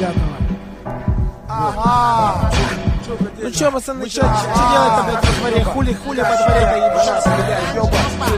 9-го. Ага. Ну чё, пацаны, чё делать-то, блядь, во дворе? Хули во дворе-то ебашься, блядь, ёба,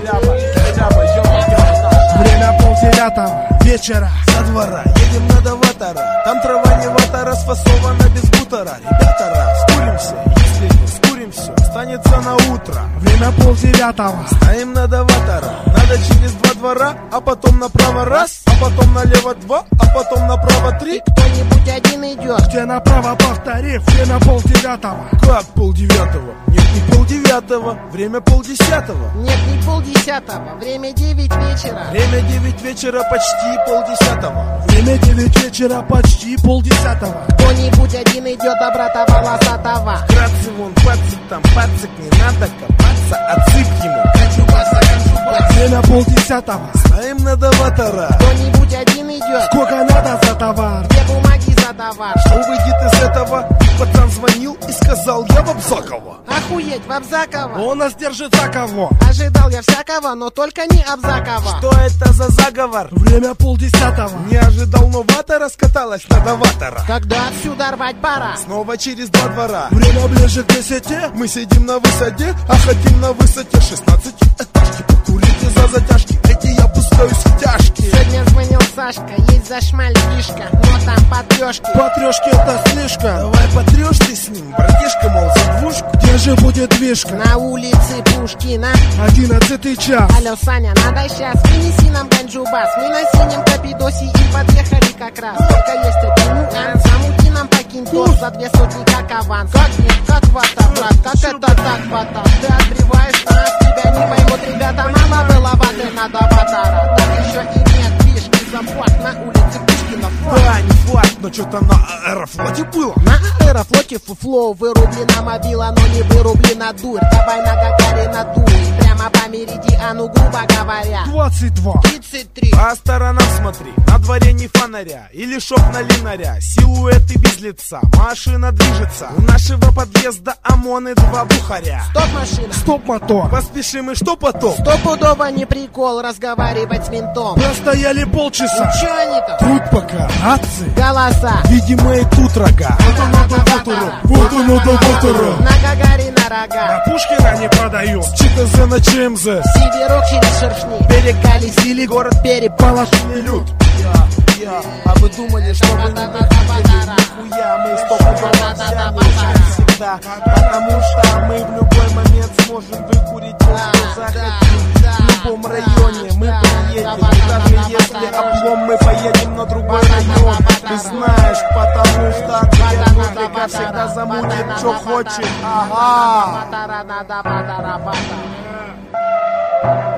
Время 8:30 вечера. со двора едем на Доватора. Там трава не вата, расфасована без бутера. Ребята, раз, скуримся, если не скуримся, останется на утро. Время 8:30. Стоим на Доватора. Надо через 2 двора, а потом направо раз, а потом налево 2, а потом направо 3. Кто-нибудь один идет. Где направо повторив. Время 8:30. Как 8:30? Нет, не 8:30, время 9:30. Нет, не 9:30, время 9 вечера. Время 9 вечера, почти 9:30. Время 9 вечера, почти 9:30. Кто-нибудь один идет до брата волосатого. Вкратце вон пацик, там пацик, не надо копаться, отсыпь ему. Время 9:30. Стоим на Доватора. Кто-нибудь один идет. Сколько надо за товар? Где бумаги за товар? Что выйдет из этого? Пацан звонил и сказал, я в Абзакова. Охуеть, в Абзакова. Он нас держит за кого? Ожидал я всякого, но только не Абзакова. Что это за заговор? Время 9:30. Не ожидал, но вата раскаталась на Доватора. Когда отсюда рвать пора. Снова через 2 двора. Время ближе к 10. Мы сидим на высоте, а хотим на высоте 16 этажки. Покурите за затяжки, эти я пускаю стяжки. Сегодня звонил Сашка, есть зашмаль фишка, но там потрёшки. По 3 это слишком. Давай потрешь ты с ним, братишка, мол, за двушку. Где же будет вишка? На улице Пушкина. 11 час. Алло, Саня, надо сейчас, принеси нам ганджубас. Мы на синем капидосе и подъехали как раз. Только есть один нюанс, замути нам покинь тост за 2 сотни как аванс. Как нет, как вата, брат, как это так, вата? Ты отбиваешь нас, тебя не поймут, ребята, мало было ваты на Доватора. Так еще и нет фишки, захват на улице Пушкина. Да, не флаг, но что-то на Аэрофлоте было. На Аэрофлоте фуфло вырублена мобила, но не вырублена дурь. Давай на Гагарина дуй, прямо по меридиану, грубо говоря. 22. 33. По сторонам смотри, на дворе не фонаря или шоп на линаря. Силуэты без лица, машина движется. У нашего подъезда ОМОН и 2 бухаря. Стоп, машина. Стоп, мотор. Поспешим и что потом? Стопудово не прикол разговаривать с ментом. Простояли полчаса. Чё они там? Тут пока. Рации. Голоса. Видимо, и тут рога. Вот он, Доватора. На Гагарина рога. На Пушкина не продают. ЧТЗ на ЧМЗ. Северок через шершни. Переколесили город, Полошили люд. а вы думали, что вы не выходили? Нихуя, мы 100% взяли, как всегда. Потому что мы в любой момент сможем выкурить то, что захотим. В любом районе мы приедем. И даже если облом, мы поедем на другой район. Ты знаешь, потому что Грека всегда замутит, что хочет. Ага.